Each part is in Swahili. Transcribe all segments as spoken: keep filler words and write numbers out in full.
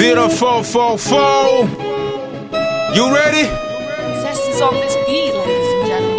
zero four four four. You ready? Test is on this beat, ladies and gentlemen.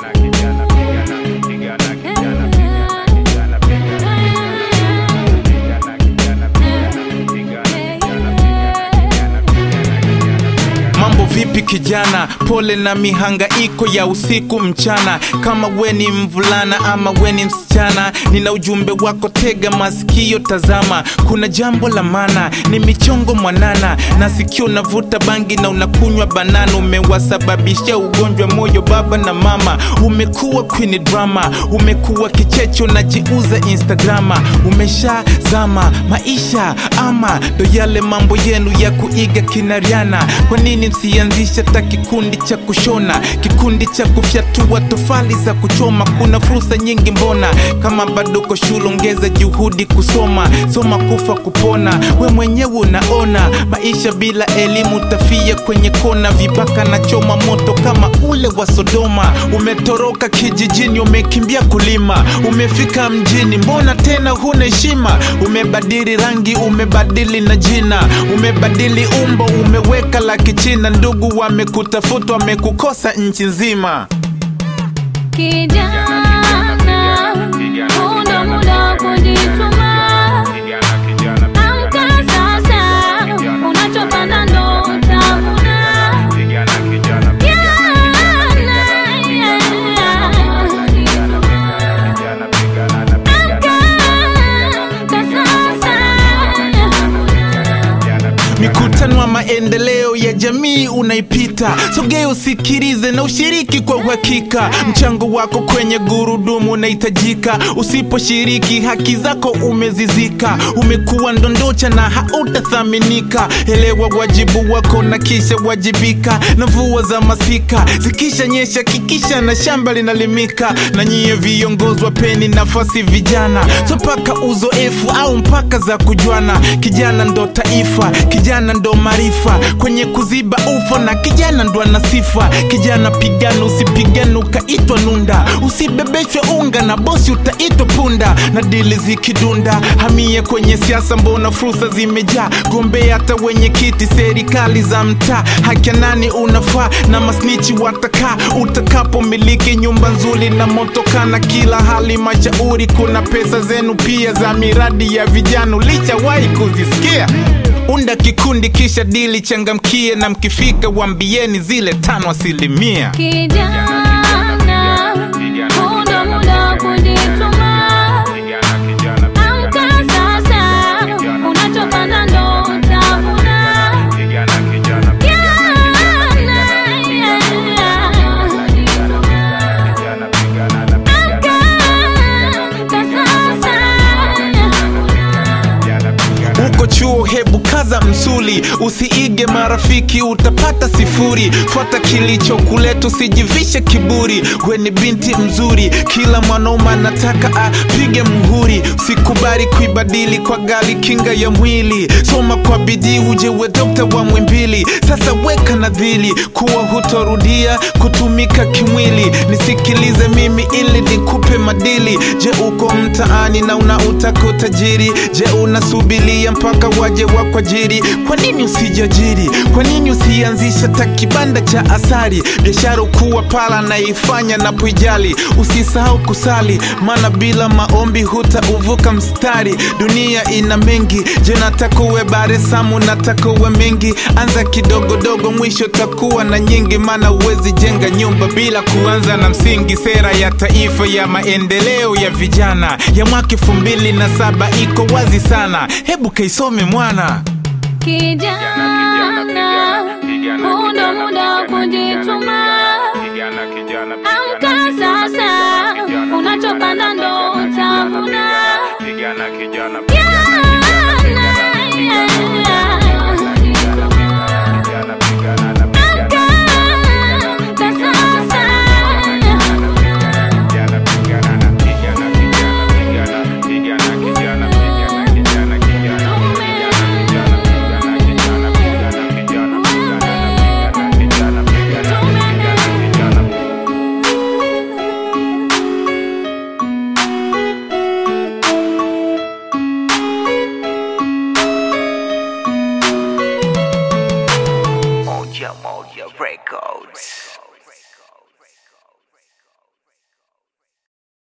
Mambo vipi kijana, pole na mihangaiko ya usiku mchana. Kama we ni mvulana ama we ni msichana, nina ujumbe wako, tega masikio tazama. Kuna jambo la maana, ni michongo mwanana. Nasikio navuta bangi na unakunywa banana. Umewasababisha ugonjwa moyo baba na mama. Umekuwa queen drama, umekuwa kichecho na jiuza Instagrama. Umesha zama maisha ama do yale mambo yenu ya kuiga kinariana. Kwa nini msianzisha ta kikundi cha kushona, kikundi cha kufyatua tofali za kuchoma? Kuna fursa nyingi mbona, kama bado uko shule ongeza juhudi kusoma. Soma kufa kupona, we mwenyewe unaona. Maisha bila elimu tafia kwenye kona. Vibaka na choma moto kama ule wa Sodoma. Umetoroka kijijini, umekimbia kulima. Umefika mjini, mbona tena huna heshima? Umebadili rangi, umebadili na jina. Umebadili umbo, umeweka la kichina. Ndugu wamekutafuta, wamekukosa nchi nzima. Kijana, muda muda kujituma. Amka sasa, unachopanda ndo utavuna. Mikutano wa maendeleo ya jamii unaipita. Sogea usikilize na ushiriki kwa uhakika. Mchango wako kwenye gurudumu unahitajika. Usiposhiriki haki zako umezizika. Umekuwa ndondocha na hautathaminika. Elewa wajibu wako na kisha wajibika. Na mvua za masika zikisha nyesha kikisha na shamba linalimika. Na nyie viongozi wapeni nafasi vijana. So paka uzoefu au mpaka za kujuana. Kijana ndo taifa, kijana ndo marifa. Kwenye kuziba ufa na kijana ndo ana sifa. Kijana pigana, usipigana ukaitwa nunda. Usibebeshwe unga na bosi utaitwa punda. Na dili zikidunda, hamia kwenye siasa mbona fursa zimejaa. Gombea hata wenye kiti serikali za mtaa. Haki nani unafaa na masnichi wataka. Utakapo miliki nyumba nzuri na motoka na kila hali mashauri. Kuna pesa zenu pia za miradi ya vijana, ulishawahi kuzisikia? Unda kikundi kisha dili changamkie. Na mkifika wambieni zile tano asilimia. Kijana, muda muda kujituma. Amka sasa, unachopanda ndo utavuna. Uko chuo hebu kaza msuli. Usiige marafiki utapata sifuri. Fuata kilicho kuleta, usijivishe kiburi. We ni binti mzuri, kila mwanaume anataka apige muhuri. Usikubali kuibadili kwa gali kinga ya mwili. Soma kwa bidii uje we dokta wa mwimbili. Sasa weka nadhili kuwa hutorudia kutumika kimwili. Nisikilize mimi ili nikupe madili. Je uko mtaani na unautaka utajiri? Je unasubilia mpaka waje wakwajiri? Kwa nini usijajiri? Kwa nini usianzisha takibanda cha asari? Biashara kuwa pala na ifanya na puijali. Usisahau kusali, mana bila maombi huta uvuka mstari. Dunia ina mengi, je nataka uwe baresamu, nataka uwe mengi. Anza kidogo dogo, mwisho takuwa na nyingi. Mana uwezi jenga nyumba bila kuanza na msingi. Sera ya taifa ya maendeleo ya vijana ya mwaka elfu mbili na saba iko wazi sana. Hebu kaisome mwana. Kijana, muda muda kujituma. Amka sasa, unachopanda ndo utavuna. Records.